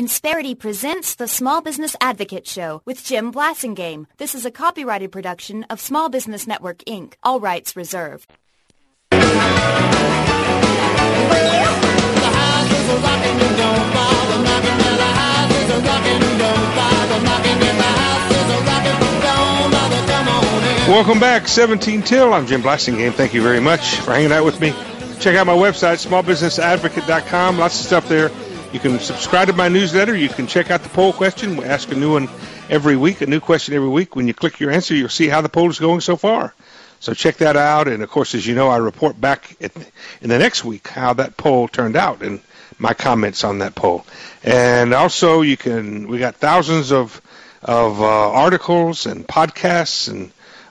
Insperity presents the Small Business Advocate Show with Jim Blasingame. This is a copyrighted production of Small Business Network, Inc. All rights reserved. Welcome back, 17 till. I'm Jim Blasingame. Thank you very much for hanging out with me. Check out my website, smallbusinessadvocate.com. Lots of stuff there. You can subscribe to my newsletter. You can check out the poll question. We ask a new one every week, a new question every week. When you click your answer, you'll see how the poll is going so far. So check that out. And, of course, as you know, I report back in the next week how that poll turned out and my comments on that poll. And also, we got thousands of articles and podcasts and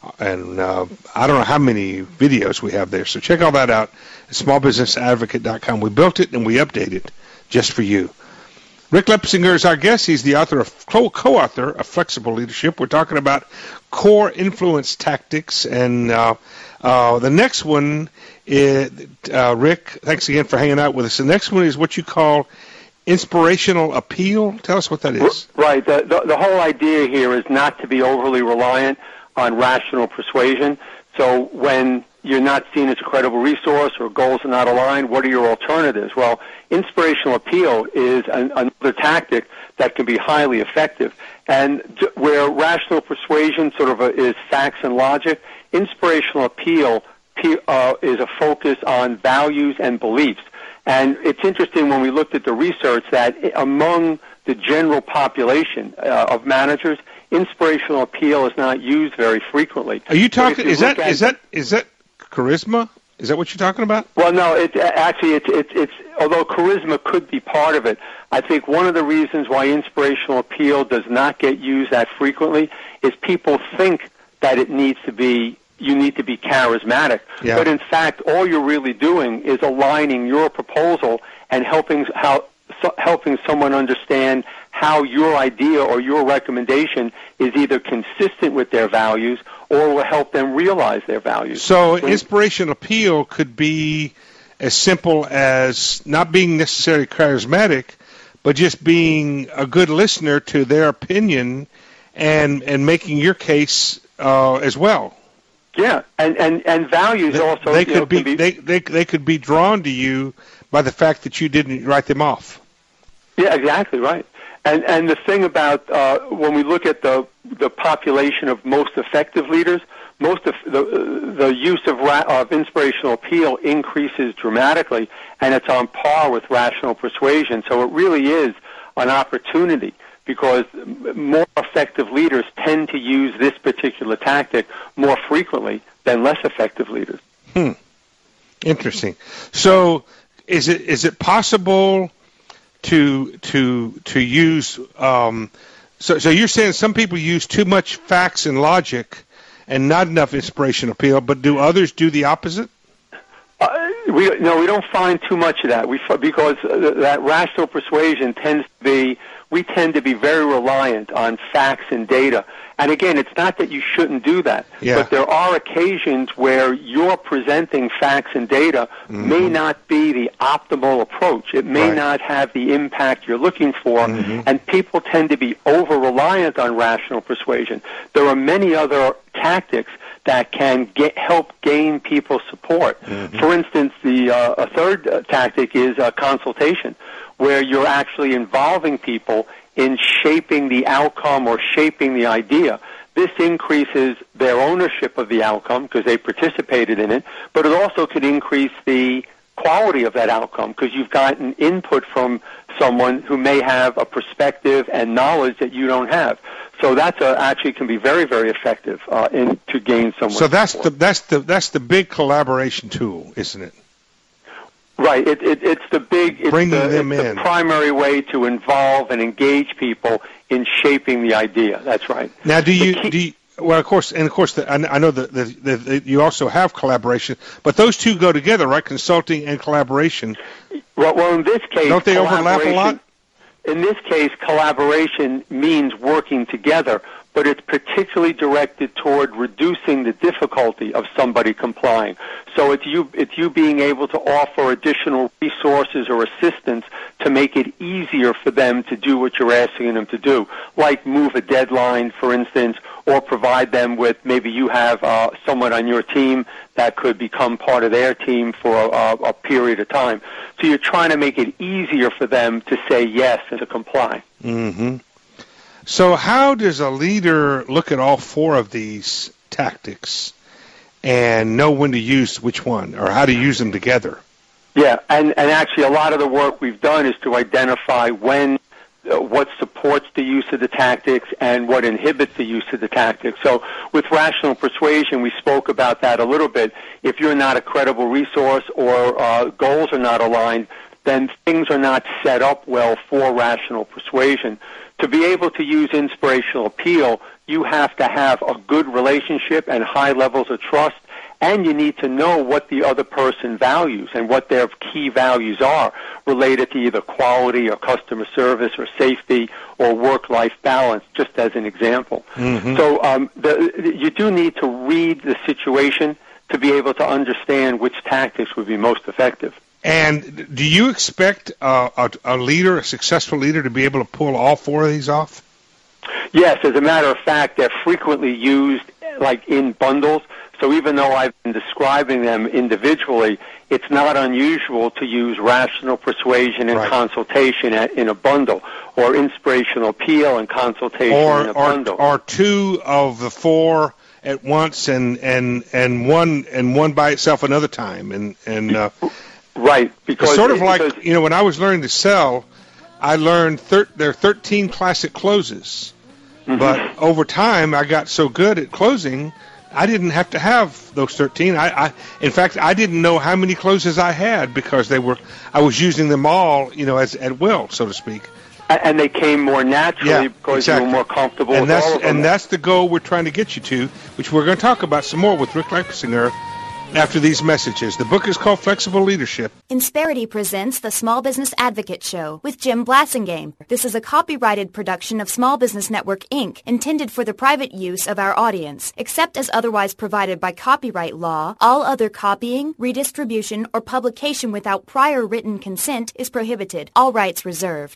I don't know how many videos we have there. So check all that out at smallbusinessadvocate.com. We built it and we update it just for you. Rick Lepsinger is our guest. He's the author of co-author of Flexible Leadership. We're talking about core influence tactics. And the next one is, Rick, thanks again for hanging out with us. The next one is what you call inspirational appeal. Tell us what that is. Right. The whole idea here is not to be overly reliant on rational persuasion. So when you're not seen as a credible resource or goals are not aligned, what are your alternatives? Well, inspirational appeal is another tactic that can be highly effective. And where rational persuasion sort of is facts and logic, inspirational appeal is a focus on values and beliefs. And it's interesting when we looked at the research that among the general population of managers, inspirational appeal is not used very frequently. Are you talking? Is that charisma? Is that what you're talking about? Well, no. It's although charisma could be part of it, I think one of the reasons why inspirational appeal does not get used that frequently is people think that you need to be charismatic. Yeah. But in fact, all you're really doing is aligning your proposal and helping someone understand how your idea or your recommendation is either consistent with their values or will help them realize their values. So inspirational appeal could be as simple as not being necessarily charismatic, but just being a good listener to their opinion and making your case as well. Yeah, and values also they could be drawn to you by the fact that you didn't write them off. Yeah, exactly right. And the thing about when we look at the population of most effective leaders, most of the use of inspirational appeal increases dramatically, and it's on par with rational persuasion. So it really is an opportunity because more effective leaders tend to use this particular tactic more frequently than less effective leaders. Interesting. So is it possible to use so you're saying some people use too much facts and logic and not enough inspiration appeal, but do others do the opposite? We don't find too much of that. Because that rational persuasion we tend to be very reliant on facts and data. And again, it's not that you shouldn't do that, but there are occasions where you're presenting facts and data may not be the optimal approach. It may not have the impact you're looking for, and people tend to be over-reliant on rational persuasion. There are many other tactics that can help gain people's support. For instance, a third tactic is consultation, where you're actually involving people in shaping the outcome or shaping the idea. This increases their ownership of the outcome because they participated in it, but it also could increase the quality of that outcome because you've gotten input from someone who may have a perspective and knowledge that you don't have. So that's actually can be very, very effective to gain someone's support. that's the big collaboration tool, isn't it? Right. It's the primary way to involve and engage people in shaping the idea. That's right. Now, well, of course, I know that you also have collaboration, but those two go together, right? Consulting and collaboration. Well, in this case, don't they overlap a lot? In this case, collaboration means working together, but it's particularly directed toward reducing the difficulty of somebody complying. So it's you being able to offer additional resources or assistance to make it easier for them to do what you're asking them to do, like move a deadline, for instance, or provide them with, maybe you have someone on your team that could become part of their team for a period of time. So you're trying to make it easier for them to say yes and to comply. Mm-hmm. So how does a leader look at all four of these tactics and know when to use which one, or how to use them together? Yeah, and actually a lot of the work we've done is to identify when, what supports the use of the tactics and what inhibits the use of the tactics. So with rational persuasion, we spoke about that a little bit. If you're not a credible resource or goals are not aligned, then things are not set up well for rational persuasion. To be able to use inspirational appeal, you have to have a good relationship and high levels of trust, and you need to know what the other person values and what their key values are related to either quality or customer service or safety or work-life balance, just as an example. Mm-hmm. So you do need to read the situation to be able to understand which tactics would be most effective. And do you expect a leader, a successful leader, to be able to pull all four of these off? Yes, as a matter of fact, they're frequently used like in bundles. So even though I've been describing them individually, it's not unusual to use rational persuasion and consultation in a bundle, or inspirational appeal and consultation in a bundle. Or two of the four at once, and one by itself another time, Right, because it's sort of like, when I was learning to sell, I learned there are 13 classic closes. Mm-hmm. But over time, I got so good at closing, I didn't have to have those 13. In fact, I didn't know how many closes I had because I was using them all, as at will, so to speak. And they came more naturally because you were more comfortable with all of them. And that's the goal we're trying to get you to, which we're going to talk about some more with Rick Leipsinger after these messages. The book is called Flexible Leadership. Insperity presents the Small Business Advocate Show with Jim Blassingame. This is a copyrighted production of Small Business Network, Inc., intended for the private use of our audience. Except as otherwise provided by copyright law, all other copying, redistribution, or publication without prior written consent is prohibited. All rights reserved.